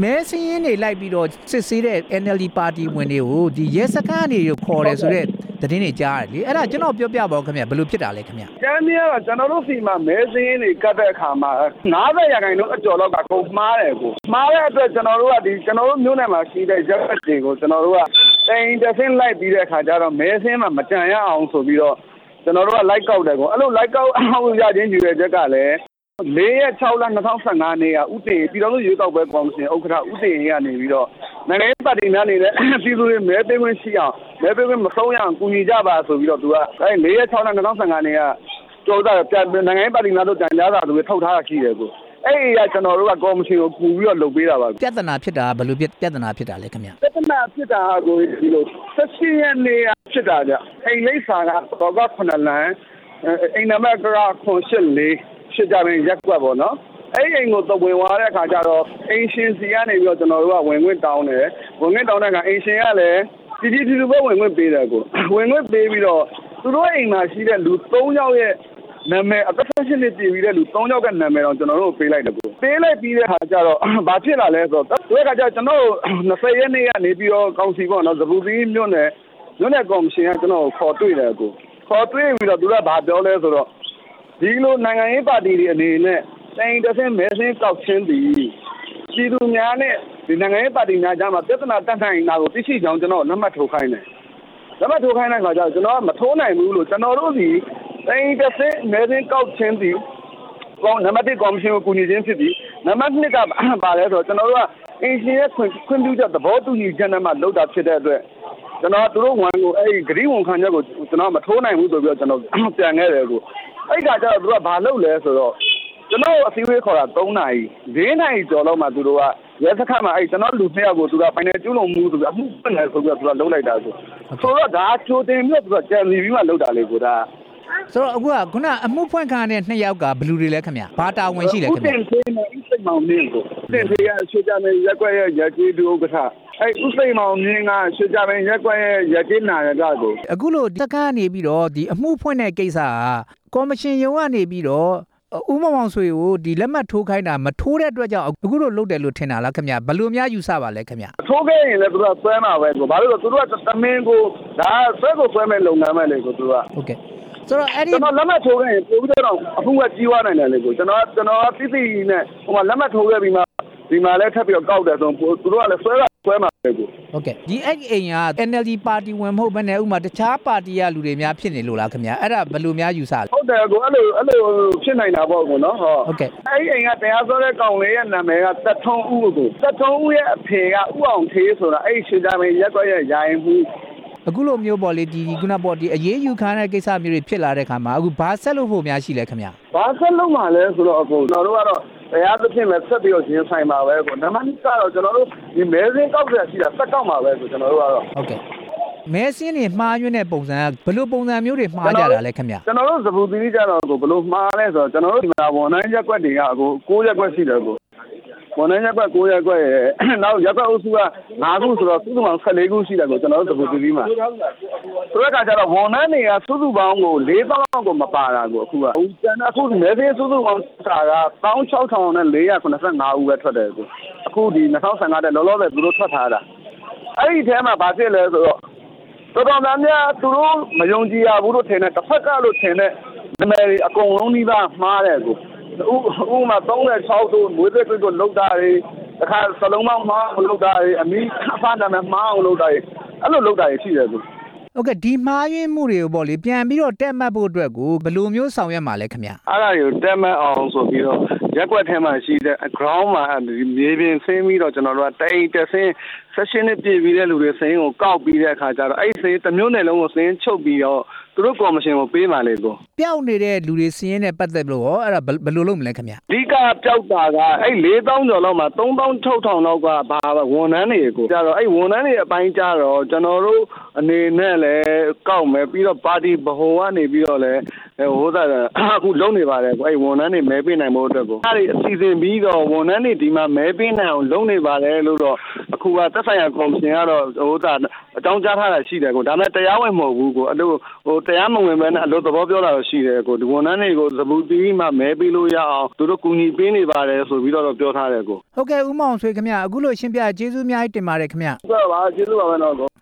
မဲစင်းရင်နေလိုက်ပြီးတော့စစ်ဆေးတဲ့ NLD ပါတီဝင်တွေကိုဒီရဲစခန်းကနေခေါ်တယ်ဆိုတော့သတင်းတွေကြားရတယ်လေအဲ့ဒါကျွန်တော်ပြောပြပါဦးခင်ဗျဘယ်လိုဖြစ်တာလဲခင်ဗျကျန်းမြကကျွန်တော်တို့စီမှာမဲစင်းတွေကတ်တဲ့အခါမှာ90%အကျော်လောက်ကကုန်မှားတယ်ကိုမှားတဲ့အတွက်ကျွန်တော်တို့ကဒီကျွန်တော်တို့မြို့နယ်မှာရှိတဲ့ရက်တွေကိုကျွန်တော်တို့ကတိန်တဆင်းလိုက်ပြီးတဲ့အခါကျတော့မဲစင်းမှာမကြံရအောင်ဆိုပြီးတော့ကျွန်တော်တို့ကလိုက်ကောက်တယ်ကိုအဲ့လိုလိုက်ကောက်အောင်ရခြင်းယူရချက်ကလည်း4/6/2015နေ့ကဥတည်ပြည်တော်စုရွေးကောက်ပွဲကော်မရှင်ဥက္ကဋ္ဌဥတည်ရနေပြီးတော့နိုင်ငံရေးပါတီများနေတဲ့ပြည်သူတွေမဲပေးခွင့်ရှိအောင်မဲပေးခွင့်မဆုံးရအောင်ကူညီကြပါဆိုပြီးတော့သူကအဲ4/6/2015နေ့ကကြောက်တာနိုင်ငံရေးပါတီများတို့တန်ကြားတာသူထုတ်ထားတာရှိတယ်ကိုအဲ့ဒီကကျွန်တော်တို့ကကော်မရှင်ကိုကူပြီးတော့လုပ်ပေးတာပါပြဿနာဖြစ်တာဘယ်လိုပြဿနာဖြစ်တာလဲခင်ဗျပြဿနာဖြစ်တာကိုဒီလို16ရက်နေ့ဖြစ်တာကြအိမ်လိပ်စာကတော့9လမ်းအိမ်နံပါတ်984ဖြစ်ကြမယ်ရက်ကွက်ပေါ့နော်အဲ့ဒီအိမ်ကိုသဝင်သွားတဲ့အခါကျတော့အိမ်ရှင်စီကနေပြီးတော့ကျွန်တော်တို့ကဝင်ခွင့်တောင်းတယ်ဝင်ခွင့်တောင်းတဲ့အခါအိမ်ရှင်ကလည်းပြည်သူပဲဝင်ခွင့်ပေးတယ်ကိုဝင်ခွင့်ပေးပြီးတော့သူတို့အိမ်မှာရှိတဲ့လူ3ယောက်ရဲ့နာမည်အသက်ရှင်နေပြည်ပြီးတဲ့လူ3ယောက်ကနာမည်တော့ကျွန်တော်တို့ပေးလိုက်တယ်ကိုပေးလိုက်ပြီးတဲ့အခါကျတော့ဘာဖြစ်လာလဲဆိုတော့ဒီအခါကျကျွန်တော်20ရက်နေ့ကနေပြီးတော့ကောင်စီပေါ့နော်သဘူသီးမြို့နယ်ကော်မရှင်ကကျွန်တော်ခေါ်တွေ့တယ်ကိုခေါ်တွေ့ပြီးတော့သူကဘာပြောလဲဆိုတော့ဒီလိုနိုင်ငံရေးပါတီတွေအနေနဲ့တိုင်တဆင်းမဲစင်းကောက်ချင်းပြီးပြည်သူများနဲ့ဒီနိုင်ငံရေးပါတီများကြားမှာပြဿနာတက်နိုင်တာကိုသိရှိကြောင်းကျွန်တော်လက်မှတ်ထိုးခိုင်းတယ်လက်မှတ်ထိုးခိုင်းတဲ့အခါကျတော့ကျွန်တော်ကမထိုးနိုင်ဘူးလို့ကျွန်တော်တို့ဒီတိုင်တဆင်းမဲစင်းကောက်ချင်းပြီးနံပါတ်1ကော်မရှင်ကိုကူညီခြင်းဖြစ်ပြီးနံပါတ်2ကပါလဲဆိုတော့ကျွန်တော်တို့ကအင်ရှင်ရဲ့ခွင့်ပြုချက်သဘောတူညီချက်နဲ့မှလုပ်တာဖြစ်တဲ့အတွက်ကျွန်တော်တို့ဝန်ကိုအဲ့ဒီဂရီဝန်ခံချက်ကိုကျွန်တော်မထိုးနိုင်ဘူးဆိုပြီးတော့ကျွန်တော်ပြန်ခဲ့တယ်ကိုအဲ့ကကျတော့သူကဘာလုပ်လဲဆိုတော့ကျွန်တော်အစည်းအဝေးခေါ်တာ3နာရီ4နာရီကျော်လောက်မှသူတို့ကရဲစခန်းမှာအဲ့ကျွန်တော်လူ2ယောက်ကိုသူကဖိုင်နယ်ကျူးလွန်မှုဆိုပြီးအမှုဖွင့်တယ်ဆိုပြီးတော့သူကလုံးလိုက်တာဆိုတော့ဒါချိုးတင်ပြီးတော့သူကကြံစီပြီးမှလုပ်တာလေကိုဒါဆိုတော့အခုကခုနအမှုဖွင့်ခံတဲ့2ယောက်ကဘယ်လူတွေလဲခင်ဗျဘာတာဝန်ရှိလဲခင်ဗျတင်သေးနေဥစိတ်မောင်မင်းကိုတင်သေးရဆွေးကြမယ်ရက်ွက်ရဲ့ရက်ကြီးတူဥက္ကဋ္ဌအဲ့ဥစိတ်မောင်မင်းကဆွေးကြမယ်ရက်ွက်ရဲ့ရက်ကြီးနာရကကိုအခုလို့တက္ကကနေပြီးတော့ဒီအမှုဖွင့်တဲ့ကိစ္စကကော်မရှင်ရုံးကနေပြီးတော့ဦးမောင်ဆွေကိုဒီလက်မှတ်ထိုးခိုင်းတာမထိုးတဲ့အတွက်ကြောင့်အခုလို့လုပ်တယ်လို့ထင်တာလားခင်ဗျဘယ်လိုများယူဆပါလဲခင်ဗျထိုးခဲ့ရင်လည်းသူကဆွဲမှာပဲကိုဘာလို့လဲသူတို့ကသမင်းကိုဒါဆွဲမဲ့လုပ်ငန်းပဲလေကိုသူကဟုတ်ကဲ့ဆိုတော့အဲ့ဒီကျွန်တော်လက်မှတ်ထိုးခဲ့ရင်ပို့ပြီးတော့အခုကကြီးွားနိုင်တယ်လေကိုကျွန်တော်သိသိနဲ့ဟိုမှာလက်မှတ်ထိုးခဲ့ပြီးမှဒီမှာလည်းထပ်ပြီးတော့ကောက်တယ်ဆိုသူတို့ကလည်းဆွဲမှာပဲကိုဟုတ်ကဲ့ဒီအဲ့အိမ်က NLD ပါတီဝင်မဟုတ်ဘဲနဲ့ဥမာတခြားပါတီကလူတွေများဖြစ်နေလို့လားခင်ဗျအဲ့ဒါဘယ်လိုများယူဆလဲဟုတ်တယ်ကိုအဲ့လိုဖြစ်နိုင်တာပေါ့ကိုနော်ဟုတ်ကဲ့အဲ့အိမ်ကတရားစွဲတဲ့ကောင်လေးရဲ့နာမည်ကသက်ထုံးဦးကိုသက်ထုံးဦးရဲ့အဖေကဥအောင်သေးဆိုတာအဲ့ရွှေကြမင်းရက်ွက်ရဲ့ယာယီမှုအခုလိုမျိုးပေါ့လေဒီခုနပေါ့ဒီအရေးယူခံတဲ့ကိစ္စမျိုးတွေဖြစ်လာတဲ့ခါမှာအခုဘာဆက်လို့ဖို့များရှိလဲခင်ဗျဘာဆက်လို့မှလဲဆိုတော့အခုကျွန်တော်တို့ကတော့တရားသဖြင့်လည်းဆက်ပြီးတော့ရင်ဆိုင်ပါပဲကိုနံပါတ်2ကတော့ကျွန်တော်တို့ဒီမဲစင်းကောက်ရရှိတာဆက်ကောက်မှာပဲဆိုကျွန်တော်တို့ကတော့ဟုတ်ကဲ့မဲစင်းတွေမှားယွင်းတဲ့ပုံစံကဘယ်လိုပုံစံမျိုးတွေမှားကြတာလဲခင်ဗျကျွန်တော်တို့သဘူသီးကြတော့ကိုဘယ်လိုမှားလဲဆိုတော့ကျွန်တော်တို့ဒီမှာဝန်ထမ်းရက်ကွက်တွေကကို6ရက်ကွက်ရှိတယ်ကိုဝန်ထမ်းရက်ကွက်9ရက်ကွက်ရဲ့နောက်ရက်ကွက်အုပ်စုက5ခုဆိုတော့စုစုပေါင်း14ခုရှိတယ်ကိုကျွန်တော်တို့သဘူသီးမှာဆိုတော့ကကြတော့ဝန်ထမ်းတွေကစုစုပေါင်းကို4000လောက်ကိုမပါတာကိုအခုကကျန်အခုမဲစင်းစုစုပေါင်းစာက16485ဦးပဲထွက်တယ်ကိုအခုဒီ2015တဲ့လောလောဆယ်သူတို့ထွက်ထားတာအဲ့ဒီထဲမှာဘာဖြစ်လဲဆိုတော့တော်တော်များများသူတို့မယုံကြည်ရဘူးလို့ထင်တဲ့တစ်ဖက်ကလို့ထင်တဲ့နာမည်တွေအကုန်လုံးဒီပါမှားတယ်ကိုဥမာ36တို့မွေးသက်တို့လောက်တာတွေတခါစလုံးမောင်းမှားအောင်လောက်တာတွေအမီးဖားနာမည်မှားအောင်လောက်တာတွေအဲ့လိုလောက်တာတွေရှိတယ်ကိုဟုတ်ကဲ့ဒီမှားယွင်းမှုတွေကိုပေါ့လေပြန်ပြီးတော့တက်မှတ်ဖို့အတွက်ကိုဘယ်လိုမျိုးဆောင်ရွက်မှာလဲခင်ဗျအဲ့ဒါတွေကိုတက်မှတ်အောင်ဆိုပြီးတော့ရက်ွက်ထဲမှာရှိတဲ့ ground မှာမြေပြင်ဆင်းပြီးတော့ကျွန်တော်တို့ကတိတ်တက်ဆင်း session နဲ့ပြည်ပြီးတဲ့လူတွေစင်းကိုကောက်ပြီးတဲ့အခါကျတော့အဲ့ဒီစင်းတစ်မျိုးနယ်လုံးကိုစင်းချုပ်ပြီးတော့သူတို့ကော်မရှင်ကိုပေးမှလေကိုပျောက်နေတဲ့လူတွေစင်းရဲနဲ့ပတ်သက်လို့ရောအဲ့ဒါဘယ်လိုလုပ်မလဲခင်ဗျအဓိကပျောက်တာကအဲ့4000ကျော်လောက်မှာ3600လောက်ကဘာဝန်ထမ်းတွေကိုကျတော့အဲ့ဝန်ထမ်းတွေအပိုင်းကျတော့ကျွန်တော်တို့အနေနဲ့လည်းကောက်မယ်ပြီးတော့ပါတီဗဟိုကနေပြီးတော့လည်းဟိုသာအခုလုံးနေပါတယ်ကိုအဲ့ဝန်ထမ်းတွေမဲပေးနိုင်ဖို့အတွက်ကိုအဲ့ဒီအစီအစဉ်ပြီးတော့ဝန်ထမ်းတွေဒီမှာမဲပေးနိုင်အောင်လုံးနေပါတယ်လို့တော့အခုကသက်ဆိုင်ရာကော်မရှင်ကတော့ဟိုသာအကြောင်းကြားထားတာရှိတယ်ကိုဒါပေမဲ့တရားဝင်မဟုတ်ဘူးကိုအဲ့လိုဟိုတရားမဝင်ပဲနဲ့အလို့သဘောပြောတာရှိတယ်ကိုဒီဝန်ထမ်းတွေကိုသဘူတီးမှမဲပေးလို့ရအောင်သူတို့ကူညီပေးနေပါတယ်ဆိုပြီးတော့ပြောထားတယ်ကိုဟုတ်ကဲ့ဦးမောင်ဆွေခင်ဗျအခုလိုရှင်းပြကျေးဇူးအများကြီးတင်ပါတယ်ခင်ဗျဟုတ်ပါကျေးဇူးပါပဲတော့